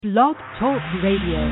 Blog Talk Radio.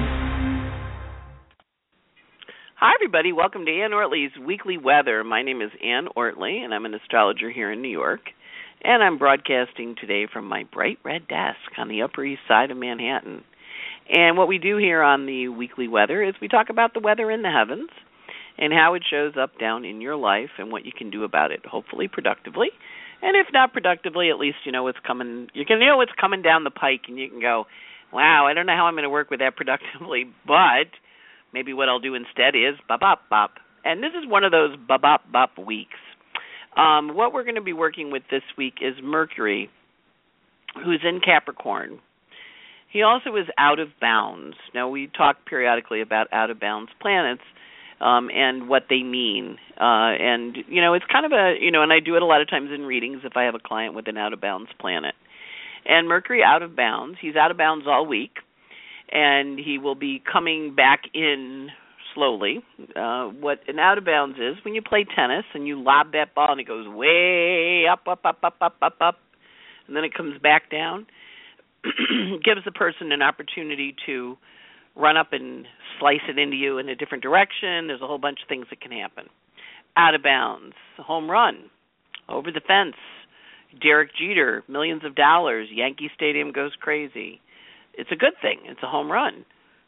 Hi, everybody. Welcome to Ann Ortley's Weekly Weather. My name is Ann Ortley, and I'm an astrologer here in New York. And I'm broadcasting today from my bright red desk on the Upper East Side of Manhattan. And what we do here on the Weekly Weather is we talk about the weather in the heavens and how it shows up down in your life and what you can do about it, hopefully productively. And if not productively, at least you know what's coming. You can know what's coming down the pike, and you can go, wow, I don't know how I'm going to work with that productively, but maybe what I'll do instead is bop. And this is one of those bop weeks. What we're going to be working with this week is Mercury, who's in Capricorn. He also is out of bounds. Now, we talk periodically about out-of-bounds planets and what they mean. And, you know, it's kind of and I do it a lot of times in readings if I have a client with an out-of-bounds planet. And Mercury out of bounds. He's out of bounds all week, and he will be coming back in slowly. What an out of bounds is, when you play tennis and you lob that ball and it goes way up, and then it comes back down, gives the person an opportunity to run up and slice it into you in a different direction. There's a whole bunch of things that can happen. Out of bounds, a home run, over the fence, Derek Jeter, millions of dollars, Yankee Stadium goes crazy. It's a good thing. It's a home run.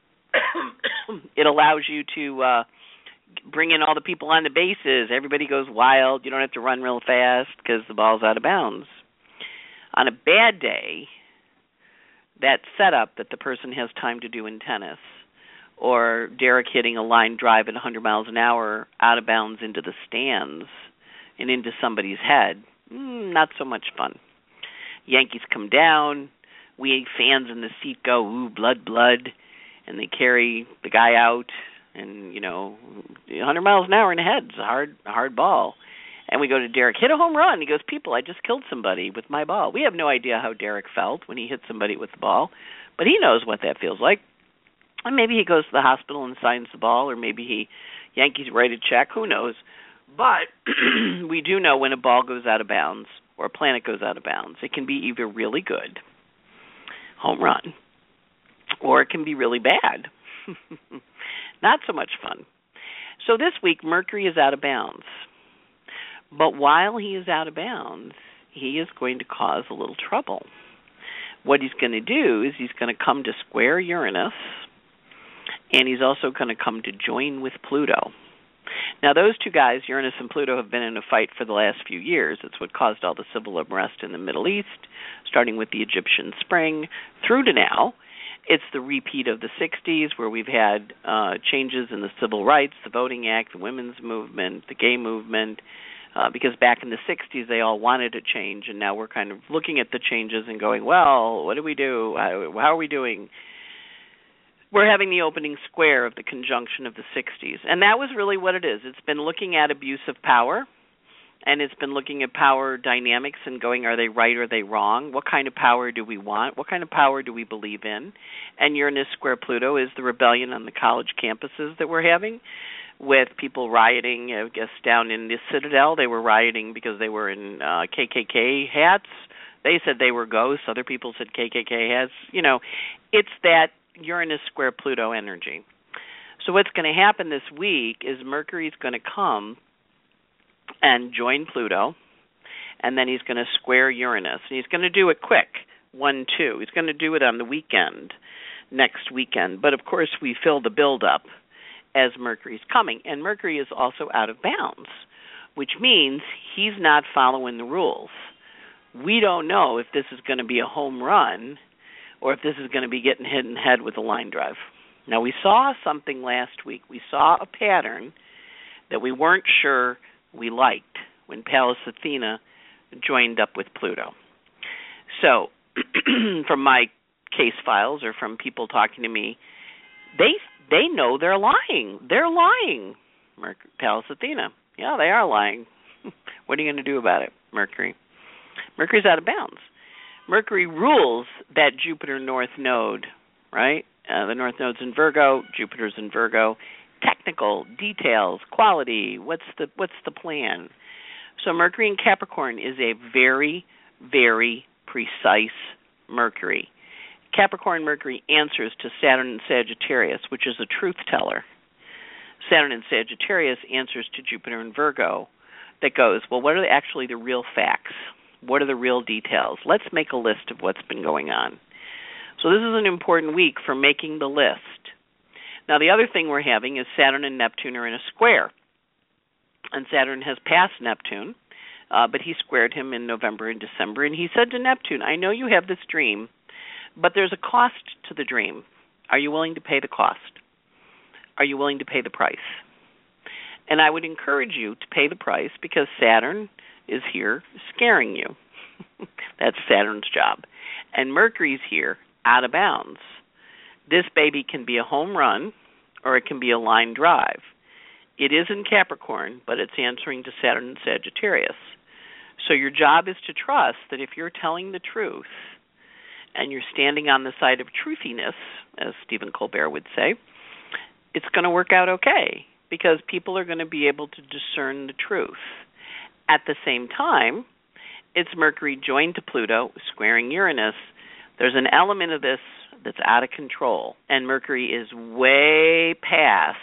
It allows you to bring in all the people on the bases. Everybody goes wild. You don't have to run real fast because the ball's out of bounds. On a bad day, that setup that the person has time to do in tennis, or Derek hitting a line drive at 100 miles an hour out of bounds into the stands and into somebody's head, not so much fun. Yankees come down. We fans in the seat go, ooh, blood, and they carry the guy out, and, 100 miles an hour in the head is a hard ball. And we go to Derek, hit a home run. He goes, people, I just killed somebody with my ball. We have no idea how Derek felt when he hit somebody with the ball, but he knows what that feels like. And maybe he goes to the hospital and signs the ball, or maybe Yankees write a check, who knows. But we do know when a ball goes out of bounds or a planet goes out of bounds, it can be either really good, home run, or it can be really bad, not so much fun. So this week, Mercury is out of bounds. But while he is out of bounds, he is going to cause a little trouble. What he's going to do is he's going to come to square Uranus, and he's also going to come to join with Pluto. Now, those two guys, Uranus and Pluto, have been in a fight for the last few years. It's what caused all the civil unrest in the Middle East, starting with the Egyptian Spring through to now. It's the repeat of the 60s, where we've had changes in the civil rights, the Voting Act, the women's movement, the gay movement, because back in the 60s they all wanted a change, and now we're kind of looking at the changes and going, well, what do we do? How are we doing? We're having the opening square of the conjunction of the 60s. And that was really what it is. It's been looking at abuse of power, and it's been looking at power dynamics and going, are they right or are they wrong? What kind of power do we want? What kind of power do we believe in? And Uranus square Pluto is the rebellion on the college campuses that we're having, with people rioting. I guess down in the Citadel, they were rioting because they were in KKK hats. They said they were ghosts. Other people said KKK hats. It's that Uranus square Pluto energy. So what's going to happen this week is Mercury's going to come and join Pluto, and then he's going to square Uranus. And he's going to do it quick, 1-2. He's going to do it on the weekend, next weekend. But, of course, we fill the build-up as Mercury's coming. And Mercury is also out of bounds, which means he's not following the rules. We don't know if this is going to be a home run or if this is going to be getting hit in the head with a line drive. Now, we saw something last week. We saw a pattern that we weren't sure we liked when Pallas Athena joined up with Pluto. So, from my case files or from people talking to me, they know they're lying. They're lying, Pallas Athena. Yeah, they are lying. What are you going to do about it, Mercury? Mercury's out of bounds. Mercury rules that Jupiter North Node, right? The North Node's in Virgo, Jupiter's in Virgo. Technical details, quality, what's the plan? So Mercury in Capricorn is a very, very precise Mercury. Capricorn Mercury answers to Saturn in Sagittarius, which is a truth teller. Saturn in Sagittarius answers to Jupiter in Virgo that goes, well, what are actually the real facts? What are the real details? Let's make a list of what's been going on. So this is an important week for making the list. Now, the other thing we're having is Saturn and Neptune are in a square. And Saturn has passed Neptune, but he squared him in November and December. And he said to Neptune, I know you have this dream, but there's a cost to the dream. Are you willing to pay the cost? Are you willing to pay the price? And I would encourage you to pay the price because Saturn is here scaring you. That's Saturn's job. And Mercury's here out of bounds. This baby can be a home run or it can be a line drive. It is in Capricorn, but it's answering to Saturn and Sagittarius. So your job is to trust that if you're telling the truth and you're standing on the side of truthiness, as Stephen Colbert would say, it's going to work out okay because people are going to be able to discern the truth. At the same time, it's Mercury joined to Pluto, squaring Uranus. There's an element of this that's out of control, and Mercury is way past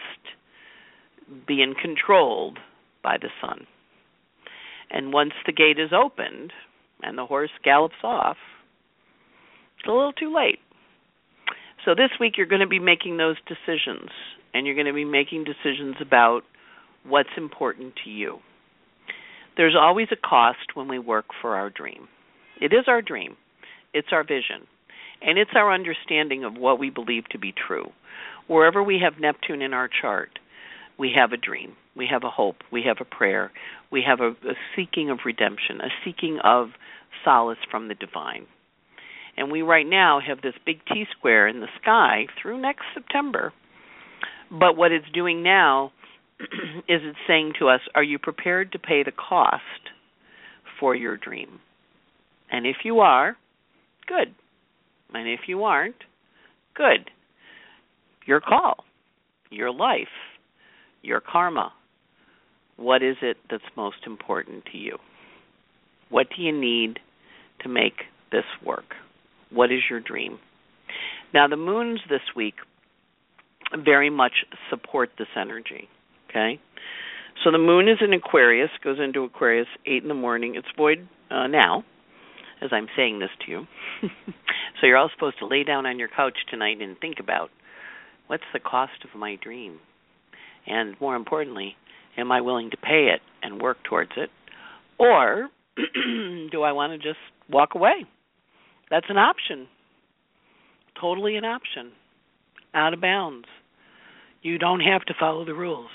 being controlled by the sun. And once the gate is opened and the horse gallops off, it's a little too late. So this week you're going to be making those decisions, and you're going to be making decisions about what's important to you. There's always a cost when we work for our dream. It is our dream. It's our vision. And it's our understanding of what we believe to be true. Wherever we have Neptune in our chart, we have a dream. We have a hope. We have a prayer. We have a seeking of redemption, a seeking of solace from the divine. And we right now have this big T-square in the sky through next September. But what it's doing now is it's saying to us, are you prepared to pay the cost for your dream? And if you are, good. And if you aren't, good. Your call, your life, your karma. What is it that's most important to you? What do you need to make this work? What is your dream? Now, the moons this week very much support this energy, okay? So the moon is in Aquarius, goes into Aquarius 8 in the morning. It's void now, as I'm saying this to you. So you're all supposed to lay down on your couch tonight and think about, what's the cost of my dream? And more importantly, am I willing to pay it and work towards it? Or do I want to just walk away? That's an option. Totally an option. Out of bounds. You don't have to follow the rules.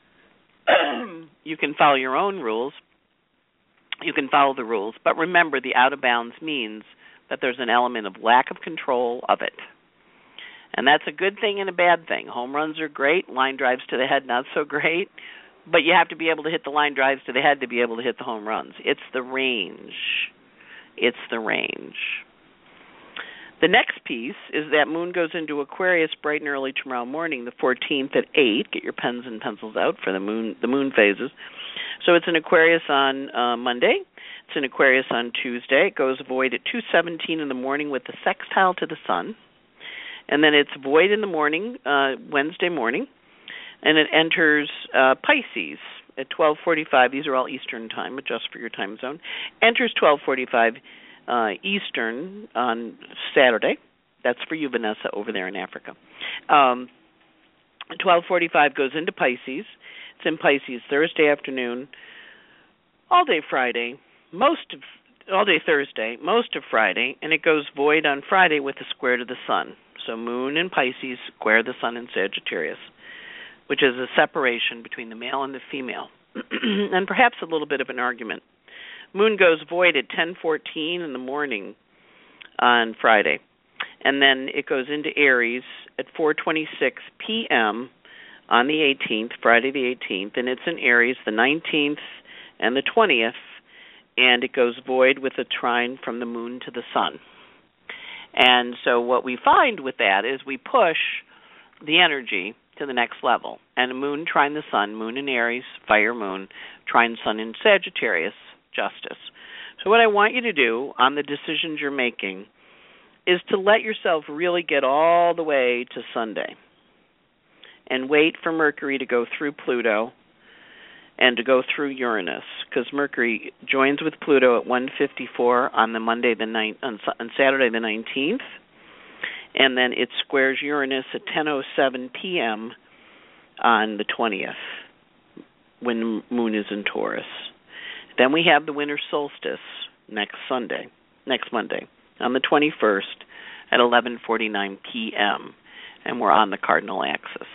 You can follow your own rules. You can follow the rules. But remember, the out of bounds means that there's an element of lack of control of it. And that's a good thing and a bad thing. Home runs are great. Line drives to the head, not so great. But you have to be able to hit the line drives to the head to be able to hit the home runs. It's the range. It's the range. The next piece is that moon goes into Aquarius bright and early tomorrow morning, the 14th at 8. Get your pens and pencils out for the moon phases. So it's in Aquarius on Monday. It's in Aquarius on Tuesday. It goes void at 2:17 in the morning with the sextile to the sun. And then it's void in the morning, Wednesday morning. And it enters Pisces at 12:45. These are all Eastern time. Adjust for your time zone. Enters 12:45 Eastern on Saturday. That's for you, Vanessa, over there in Africa. 12:45 goes into Pisces. It's in Pisces Thursday afternoon, all day Friday, all day Thursday, most of Friday, and it goes void on Friday with a square to the sun. So moon in Pisces square the sun in Sagittarius, which is a separation between the male and the female, and perhaps a little bit of an argument. Moon goes void at 10:14 in the morning on Friday, and then it goes into Aries at 4:26 p.m. on the 18th, Friday the 18th, and it's in Aries the 19th and the 20th, and it goes void with a trine from the moon to the sun. And so what we find with that is we push the energy to the next level, and a moon trine the sun, moon in Aries, fire moon, trine sun in Sagittarius, justice. So what I want you to do on the decisions you're making is to let yourself really get all the way to Sunday and wait for Mercury to go through Pluto and to go through Uranus, because Mercury joins with Pluto at 1:54 on the on Saturday the 19th, and then it squares Uranus at 10:07 p.m. on the 20th when the moon is in Taurus. Then we have the winter solstice next Monday, on the 21st at 11:49 p.m., and we're on the cardinal axis.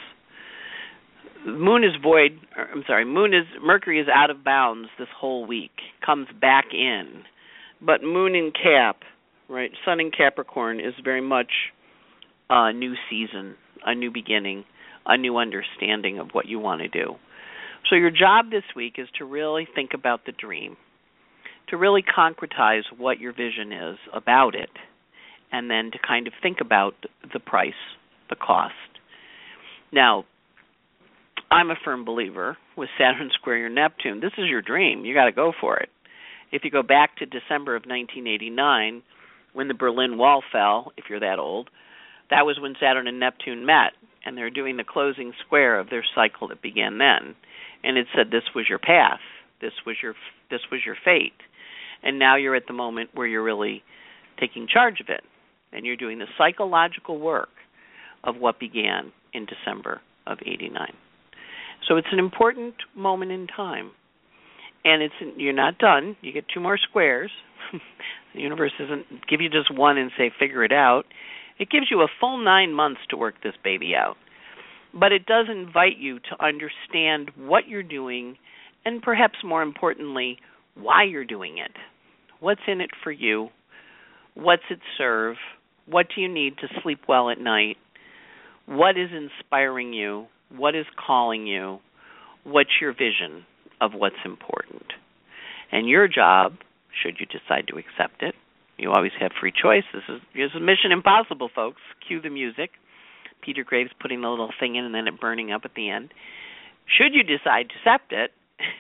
Mercury is out of bounds this whole week, comes back in. But moon in Cap, right, sun in Capricorn is very much a new season, a new beginning, a new understanding of what you want to do. So your job this week is to really think about the dream, to really concretize what your vision is about it, and then to kind of think about the price, the cost. Now, I'm a firm believer with Saturn square your Neptune. This is your dream. You got to go for it. If you go back to December of 1989, when the Berlin Wall fell, if you're that old, that was when Saturn and Neptune met, and they're doing the closing square of their cycle that began then. And it said this was your path, this was your fate, and now you're at the moment where you're really taking charge of it, and you're doing the psychological work of what began in December of '89. So it's an important moment in time, and you're not done. You get 2 more squares. The universe doesn't give you just one and say figure it out. It gives you a full 9 months to work this baby out. But it does invite you to understand what you're doing, and perhaps more importantly, why you're doing it. What's in it for you? What's it serve? What do you need to sleep well at night? What is inspiring you? What is calling you? What's your vision of what's important? And your job, should you decide to accept it, you always have free choice. This is Mission Impossible, folks. Cue the music. Peter Graves putting the little thing in and then it burning up at the end. Should you decide to accept it,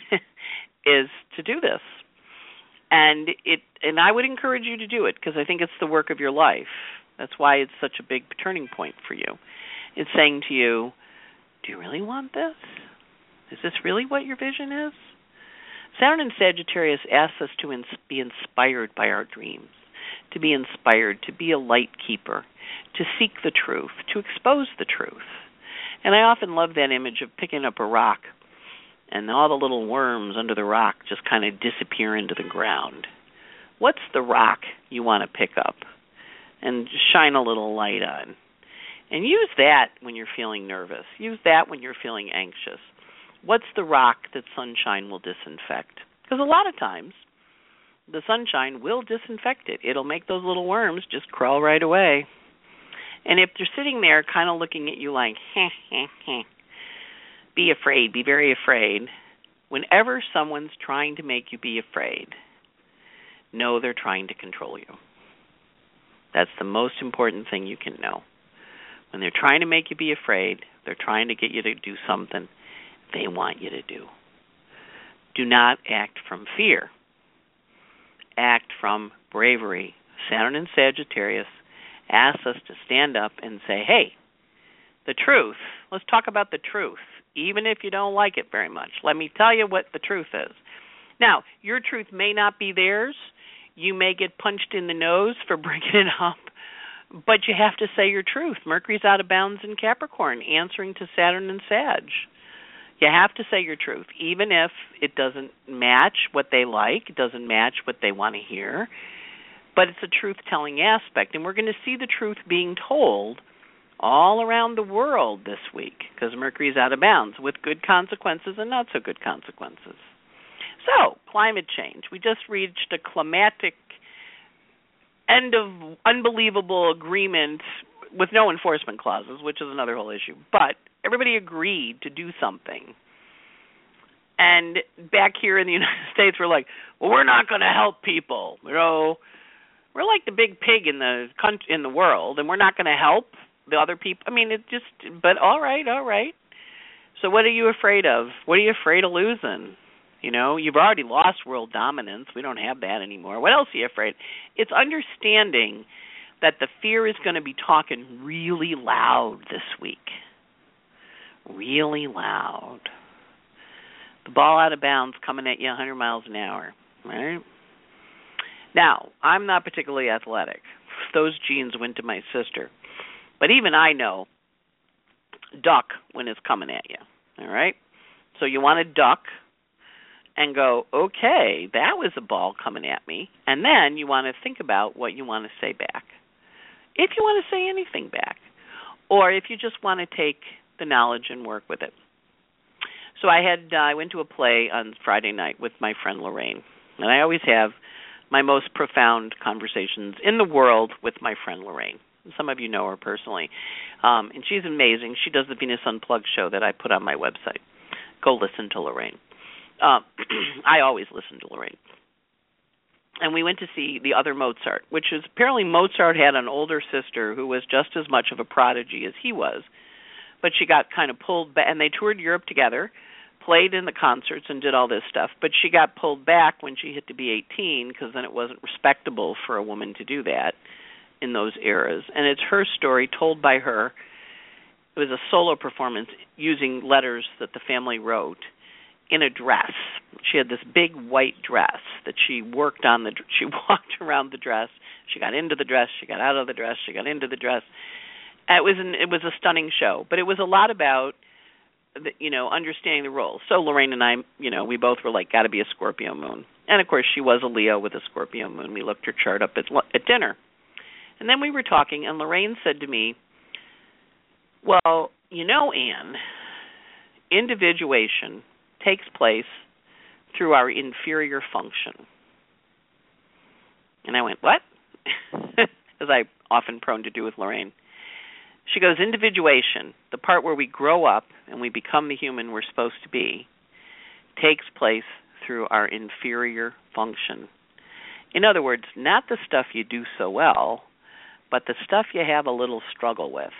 is to do this. And I would encourage you to do it, because I think it's the work of your life. That's why it's such a big turning point for you. It's saying to you, do you really want this? Is this really what your vision is? Saturn in Sagittarius asks us to be inspired by our dreams, to be inspired, to be a light keeper, to seek the truth, to expose the truth. And I often love that image of picking up a rock and all the little worms under the rock just kind of disappear into the ground. What's the rock you want to pick up and shine a little light on? And use that when you're feeling nervous. Use that when you're feeling anxious. What's the rock that sunshine will disinfect? Because a lot of times, the sunshine will disinfect it. It'll make those little worms just crawl right away. And if they're sitting there kind of looking at you like, be afraid, be very afraid, whenever someone's trying to make you be afraid, know they're trying to control you. That's the most important thing you can know. When they're trying to make you be afraid, they're trying to get you to do something they want you to do. Do not act from fear. Act from bravery. Saturn in Sagittarius asks us to stand up and say, hey, the truth. Let's talk about the truth, even if you don't like it very much. Let me tell you what the truth is. Now, your truth may not be theirs. You may get punched in the nose for bringing it up, but you have to say your truth. Mercury's out of bounds in Capricorn, answering to Saturn and Sag. You have to say your truth, even if it doesn't match what they like, it doesn't match what they want to hear, but it's a truth-telling aspect, and we're going to see the truth being told all around the world this week, because Mercury's out of bounds, with good consequences and not so good consequences. So, climate change. We just reached a climatic end of unbelievable agreement with no enforcement clauses, which is another whole issue. But everybody agreed to do something. And back here in the United States, we're like, well, we're not going to help people. You know, we're like the big pig in the world, and we're not going to help the other people. I mean, but all right. So what are you afraid of? What are you afraid of losing? You know, you've already lost world dominance. We don't have that anymore. What else are you afraid? It's understanding that the fear is going to be talking really loud this week. Really loud. The ball out of bounds coming at you 100 miles an hour, right? Now, I'm not particularly athletic. Those genes went to my sister. But even I know duck when it's coming at you, all right? So you want to duck and go, okay, that was a ball coming at me. And then you want to think about what you want to say back. If you want to say anything back. Or if you just want to take the knowledge and work with it. So I went to a play on Friday night with my friend Lorraine. And I always have my most profound conversations in the world with my friend Lorraine. Some of you know her personally. And she's amazing. She does the Venus Unplugged show that I put on my website. Go listen to Lorraine. I always listen to Lorraine. And we went to see The Other Mozart, which is apparently Mozart had an older sister who was just as much of a prodigy as he was. But she got kind of pulled back, and they toured Europe together, played in the concerts and did all this stuff. But she got pulled back when she hit to be 18 because then it wasn't respectable for a woman to do that in those eras. And it's her story told by her. It was a solo performance using letters that the family wrote in a dress. She had this big white dress that she worked on. She walked around the dress. She got into the dress. She got out of the dress. She got into the dress. It was a stunning show, but it was a lot about understanding the roles. So Lorraine and I, we both were like, got to be a Scorpio moon, and of course she was a Leo with a Scorpio moon. We looked her chart up at dinner, and then we were talking, and Lorraine said to me, "Well, Anne, individuation takes place through our inferior function." And I went, "What?" As I often prone to do with Lorraine. She goes, individuation, the part where we grow up and we become the human we're supposed to be, takes place through our inferior function. In other words, not the stuff you do so well, but the stuff you have a little struggle with.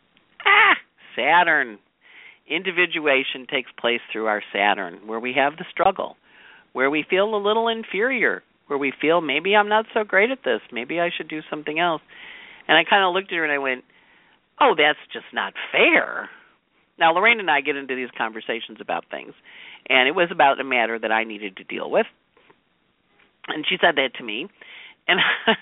Saturn. Individuation takes place through our Saturn, where we have the struggle, where we feel a little inferior, where we feel maybe I'm not so great at this, maybe I should do something else. And I kind of looked at her and I went, oh, that's just not fair. Now, Lorraine and I get into these conversations about things, and it was about a matter that I needed to deal with. And she said that to me, and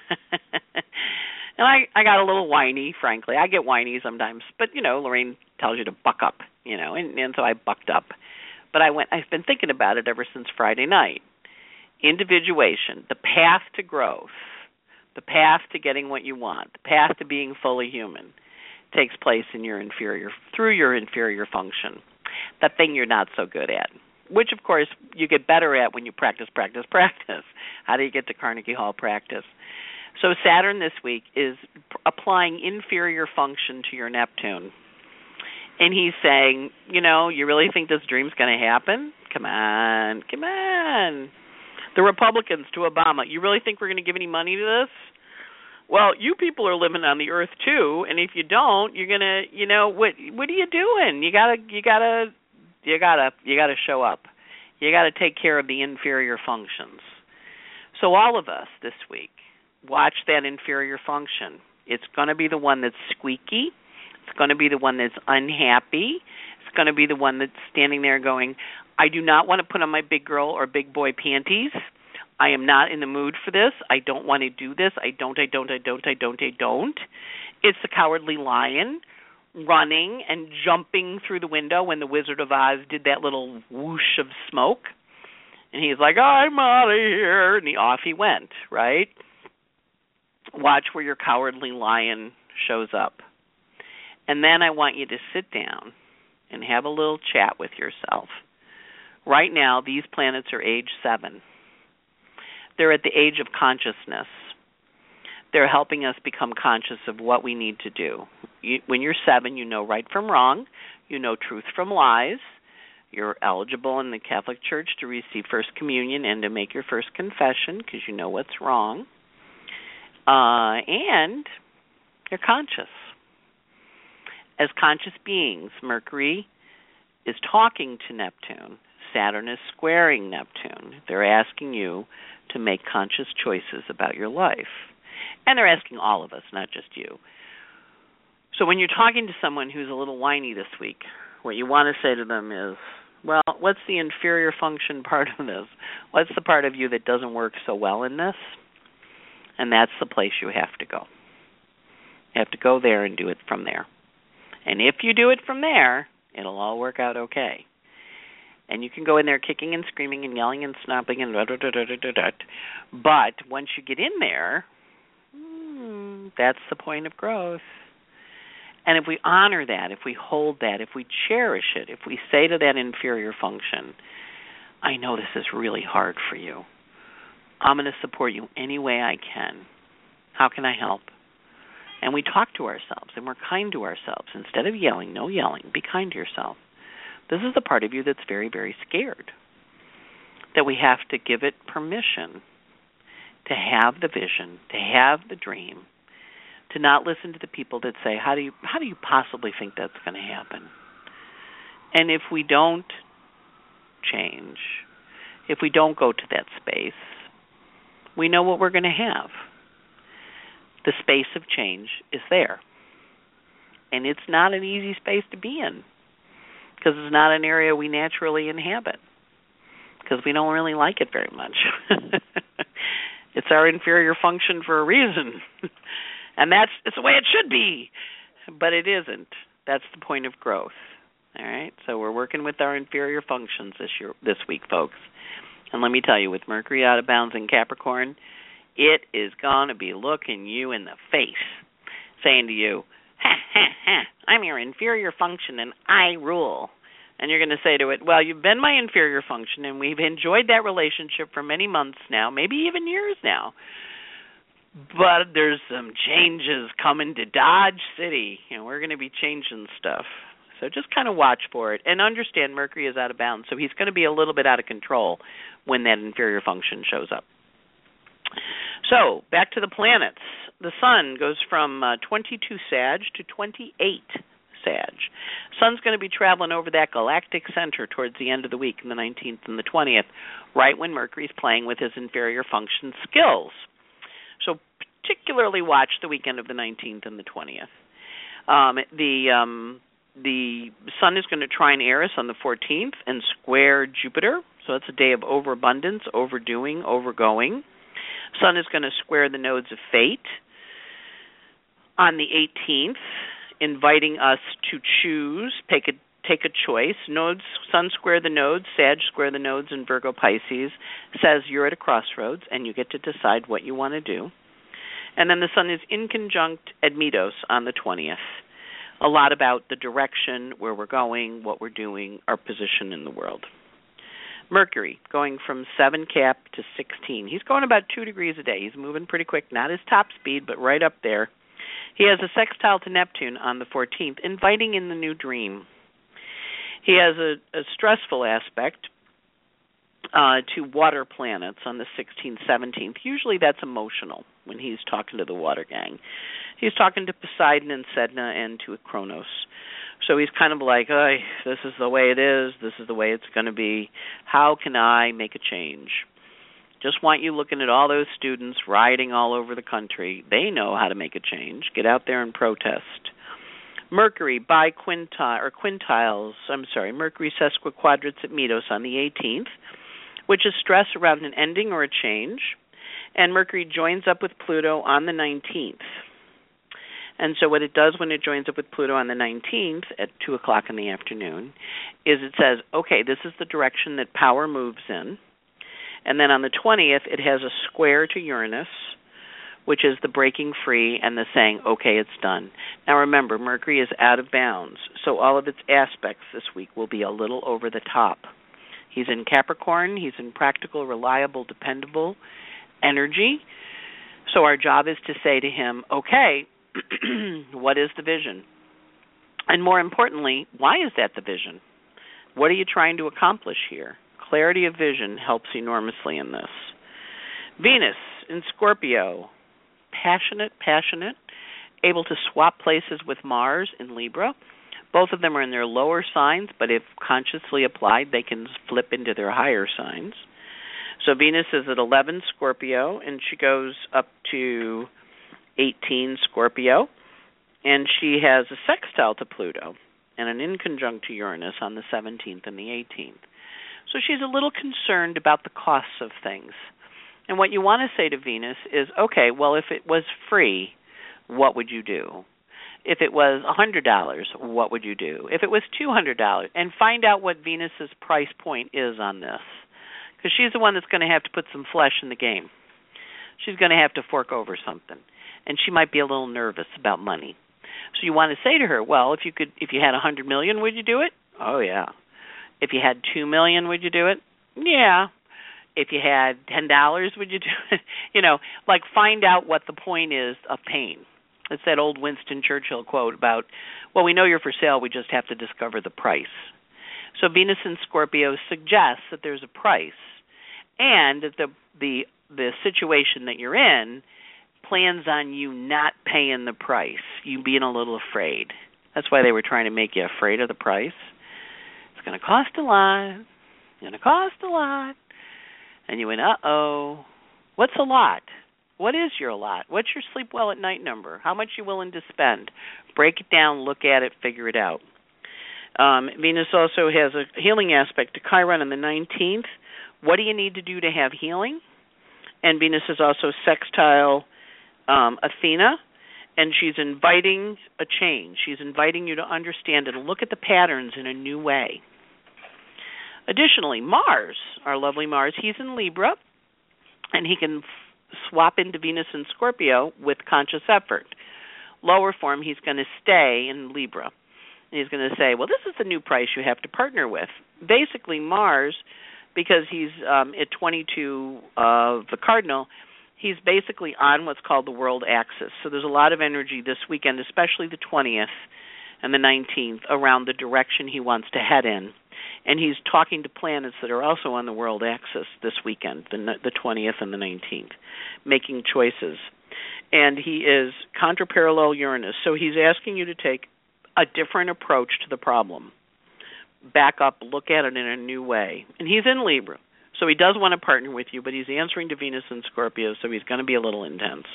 and I got a little whiny, frankly. I get whiny sometimes, but, Lorraine tells you to buck up, and so I bucked up. But I've been thinking about it ever since Friday night. Individuation, the path to growth, the path to getting what you want, the path to being fully human, takes place in through your inferior function, that thing you're not so good at, which, of course, you get better at when you practice. How do you get to Carnegie Hall practice? So Saturn this week is applying inferior function to your Neptune. And he's saying, you really think this dream's going to happen? Come on. The Republicans to Obama, you really think we're going to give any money to this? Well, you people are living on the earth too, and if you don't, you're gonna, what are you doing? You gotta show up. You gotta take care of the inferior functions. So all of us this week, watch that inferior function. It's going to be the one that's squeaky. It's going to be the one that's unhappy. It's going to be the one that's standing there going, I do not want to put on my big girl or big boy panties. I am not in the mood for this. I don't want to do this. I don't. It's the cowardly lion running and jumping through the window when the Wizard of Oz did that little whoosh of smoke. And he's like, I'm out of here. And off he went, right? Watch where your cowardly lion shows up. And then I want you to sit down and have a little chat with yourself. Right now, these planets are age 7. They're at the age of consciousness. They're helping us become conscious of what we need to do. When you're 7, you know right from wrong. You know truth from lies. You're eligible in the Catholic Church to receive First Communion and to make your first confession because you know what's wrong. And you're conscious. As conscious beings, Mercury is talking to Neptune. Saturn is squaring Neptune. They're asking you to make conscious choices about your life. And they're asking all of us, not just you. So when you're talking to someone who's a little whiny this week, what you want to say to them is, well, what's the inferior function part of this? What's the part of you that doesn't work so well in this? And that's the place you have to go. You have to go there and do it from there. And if you do it from there, it'll all work out okay. And you can go in there kicking and screaming and yelling and snapping and da-da-da-da-da-da. But once you get in there, that's the point of growth. And if we honor that, if we hold that, if we cherish it, if we say to that inferior function, I know this is really hard for you. I'm going to support you any way I can. How can I help? And we talk to ourselves, and we're kind to ourselves. Instead of yelling, no yelling, be kind to yourself. This is the part of you that's very, very scared, that we have to give it permission to have the vision, to have the dream, to not listen to the people that say, how do you possibly think that's going to happen? And if we don't change, if we don't go to that space, we know what we're going to have. The space of change is there. And it's not an easy space to be in, because it's not an area we naturally inhabit, because we don't really like it very much. It's our inferior function for a reason. And it's the way it should be. But it isn't. That's the point of growth. All right? So we're working with our inferior functions this week, folks. And let me tell you, with Mercury out of bounds in Capricorn, it is going to be looking you in the face, saying to you, ha, ha, ha, I'm your inferior function and I rule. And you're going to say to it, well, you've been my inferior function and we've enjoyed that relationship for many months now, maybe even years now. But there's some changes coming to Dodge City. We're going to be changing stuff. So just kind of watch for it. And understand Mercury is out of bounds, so he's going to be a little bit out of control when that inferior function shows up. So back to the planets. The Sun goes from 22 Sag to 28 Sag. Sun's going to be traveling over that galactic center towards the end of the week, on the 19th and the 20th, right when Mercury's playing with his inferior function skills. So particularly watch the weekend of the 19th and the 20th. The Sun is going to trine Eris on the 14th and square Jupiter. So it's a day of overabundance, overdoing, overgoing. Sun is going to square the nodes of fate on the 18th, inviting us to choose, take a choice. Sun square the nodes, Sag square the nodes, and Virgo Pisces says you're at a crossroads and you get to decide what you want to do. And then the Sun is in conjunct Admetos on the 20th. A lot about the direction, where we're going, what we're doing, our position in the world. Mercury going from 7 Cap to 16. He's going about 2 degrees a day. He's moving pretty quick, not his top speed, but right up there. He has a sextile to Neptune on the 14th, inviting in the new dream. He has a stressful aspect to water planets on the 16th, 17th. Usually that's emotional when he's talking to the water gang. He's talking to Poseidon and Sedna and to Kronos. So he's kind of like, this is the way it is. This is the way it's going to be. How can I make a change? Just want you looking at all those students rioting all over the country. They know how to make a change. Get out there and protest. Mercury Mercury sesquiquadrates at Metos on the 18th, which is stress around an ending or a change. And Mercury joins up with Pluto on the 19th. And so what it does when it joins up with Pluto on the 19th at 2 o'clock in the afternoon is it says, okay, this is the direction that power moves in. And then on the 20th, it has a square to Uranus, which is the breaking free and the saying, okay, it's done. Now remember, Mercury is out of bounds, so all of its aspects this week will be a little over the top. He's in Capricorn. He's in practical, reliable, dependable energy. So our job is to say to him, okay, what is the vision? And more importantly, why is that the vision? What are you trying to accomplish here? Clarity of vision helps enormously in this. Venus in Scorpio, passionate, able to swap places with Mars in Libra. Both of them are in their lower signs, but if consciously applied, they can flip into their higher signs. So Venus is at 11 Scorpio, and she goes up to 18 Scorpio, and she has a sextile to Pluto and an inconjunct to Uranus on the 17th and the 18th. So she's a little concerned about the costs of things. And what you want to say to Venus is, okay, well, if it was free, what would you do? If it was $100, what would you do? If it was $200, and find out what Venus's price point is on this, because she's the one that's going to have to put some flesh in the game. She's going to have to fork over something, and she might be a little nervous about money. So you want to say to her, well, if you had $100 million, would you do it? Oh yeah. If you had $2 million, would you do it? Yeah. If you had $10, would you do it? Find out what the point is of pain. It's that old Winston Churchill quote about, well, we know you're for sale, we just have to discover the price. So Venus in Scorpio suggests that there's a price, and that the situation that you're in plans on you not paying the price, you being a little afraid. That's why they were trying to make you afraid of the price. It's going to cost a lot. It's going to cost a lot. And you went, uh-oh. What's a lot? What is your lot? What's your sleep well at night number? How much you willing to spend? Break it down, look at it, figure it out. Venus also has a healing aspect to Chiron on the 19th. What do you need to do to have healing? And Venus is also sextile Athena, and she's inviting a change. She's inviting you to understand and look at the patterns in a new way. Additionally, Mars, our lovely Mars, he's in Libra, and he can swap into Venus and Scorpio with conscious effort. Lower form, he's going to stay in Libra. And he's going to say, well, this is the new price you have to partner with. Basically, Mars, because he's at 22 of the cardinal, he's basically on what's called the world axis. So there's a lot of energy this weekend, especially the 20th and the 19th, around the direction he wants to head in. And he's talking to planets that are also on the world axis this weekend, the 20th and the 19th, making choices. And he is contraparallel Uranus, so he's asking you to take a different approach to the problem. Back up, look at it in a new way. And he's in Libra, so he does want to partner with you, but he's answering to Venus and Scorpio, so he's going to be a little intense.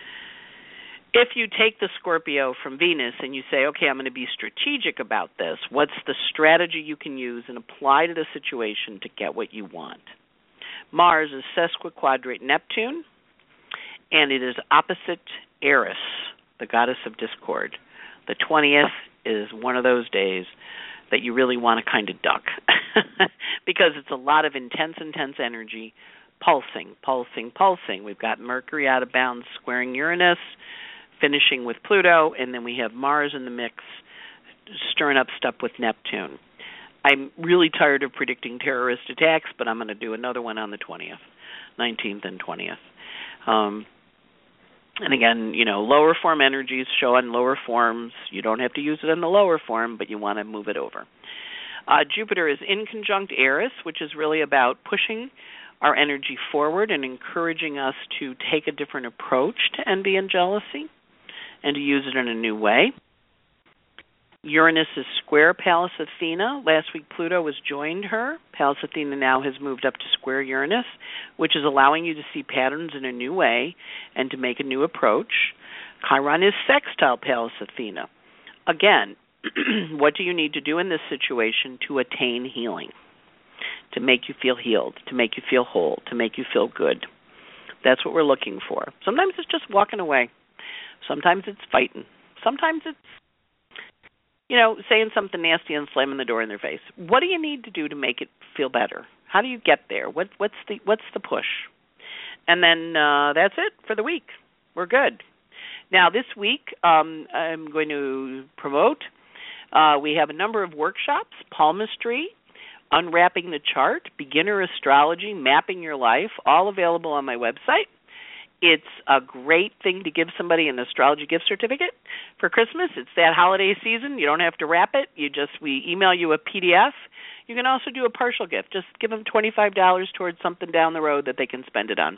If you take the Scorpio from Venus and you say, okay, I'm going to be strategic about this, what's the strategy you can use and apply to the situation to get what you want? Mars is sesquiquadrate Neptune, and it is opposite Eris, the goddess of discord. The 20th is one of those days that you really want to kind of duck because it's a lot of intense energy, pulsing. We've got Mercury out of bounds squaring Uranus, finishing with Pluto, and then we have Mars in the mix, stirring up stuff with Neptune. I'm really tired of predicting terrorist attacks, but I'm going to do another one on the 20th, 19th and 20th. And again, lower form energies show on lower forms. You don't have to use it in the lower form, but you want to move it over. Jupiter is inconjunct Eris, which is really about pushing our energy forward and encouraging us to take a different approach to envy and jealousy and to use it in a new way. Uranus is square Pallas Athena. Last week Pluto was joined her. Pallas Athena now has moved up to square Uranus, which is allowing you to see patterns in a new way and to make a new approach. Chiron is sextile Pallas Athena. Again, what do you need to do in this situation to attain healing? To make you feel healed, to make you feel whole, to make you feel good. That's what we're looking for. Sometimes it's just walking away. Sometimes it's fighting. Sometimes it's saying something nasty and slamming the door in their face. What do you need to do to make it feel better? How do you get there? What's the push? And then that's it for the week. We're good. Now, this week I'm going to promote. We have a number of workshops: palmistry, unwrapping the chart, beginner astrology, mapping your life, all available on my website. It's a great thing to give somebody an astrology gift certificate for Christmas. It's that holiday season. You don't have to wrap it. We email you a PDF. You can also do a partial gift. Just give them $25 towards something down the road that they can spend it on.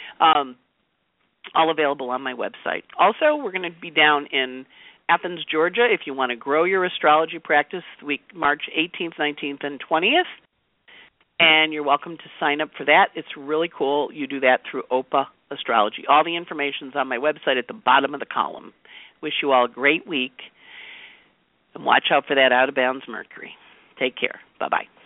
All available on my website. Also, we're going to be down in Athens, Georgia, if you want to grow your astrology practice, week March 18th, 19th, and 20th. And you're welcome to sign up for that. It's really cool. You do that through OPA astrology. All the information's on my website at the bottom of the column. Wish you all a great week, and watch out for that out-of-bounds Mercury. Take care. Bye-bye.